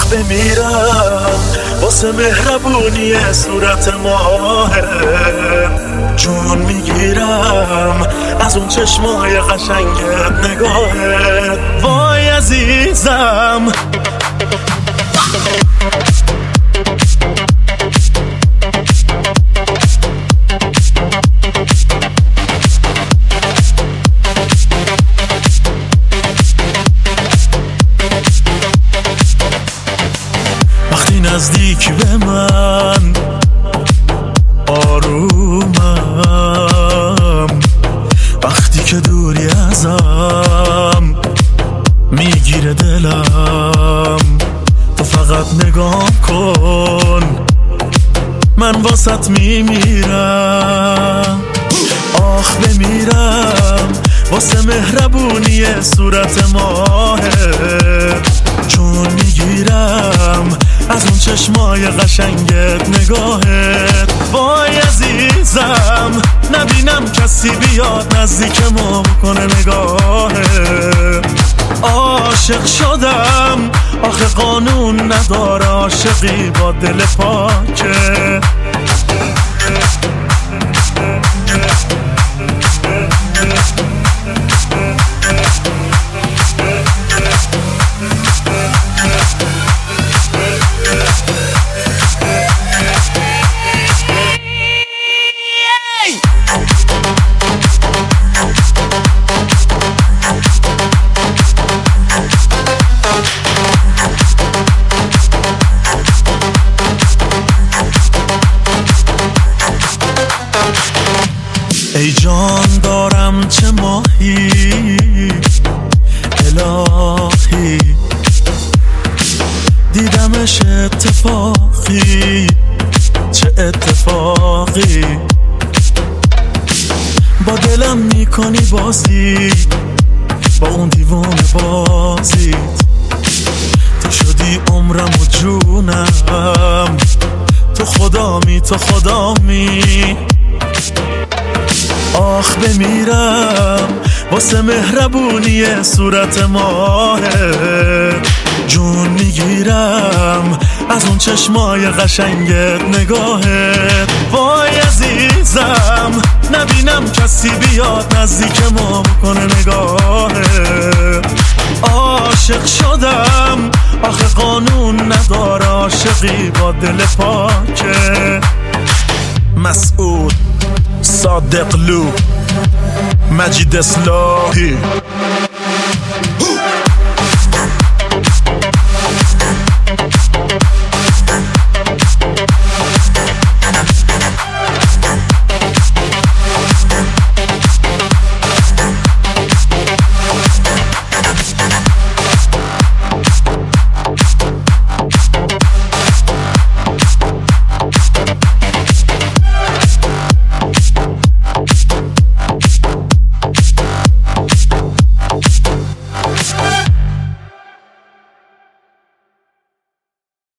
بمیرم واسه مهربونی صورت ماهه، جون میگیرم از اون چشمای قشنگت نگاهت. وای عزیزم وقتی نزدیک به من آرومم، وقتی که دوری ازم میگیره دلم. تو فقط نگاه کن من واسط میمیرم. آخ بمیرم واسه مهربونی صورت ماهه، جون میگیرم از اون چشمای قشنگت نگاهت. وای عزیزم نبینم کسی بیاد نزدیک ما بکنه نگاهت. عاشق شدم آخه قانون نداره عاشقی با دل پاکه. ای جان دارم چه ماهی الهی، دیدمش اتفاقی چه اتفاقی. با دلم میکنی بازی با اون دیوانه بازیت. تو شدی عمرم و جونم، تو خدامی تو خدامی. آخ بمیرم واسه مهربونی صورت ماهه، جون میگیرم از اون چشمای قشنگت نگاهت. وای عزیزم نبینم کسی بیاد نزدیک ما بکنه نگاهت. عاشق شدم آخه قانون نداره عاشقی با دل پاکه. مسعود صادقلو مجید اصلاحی.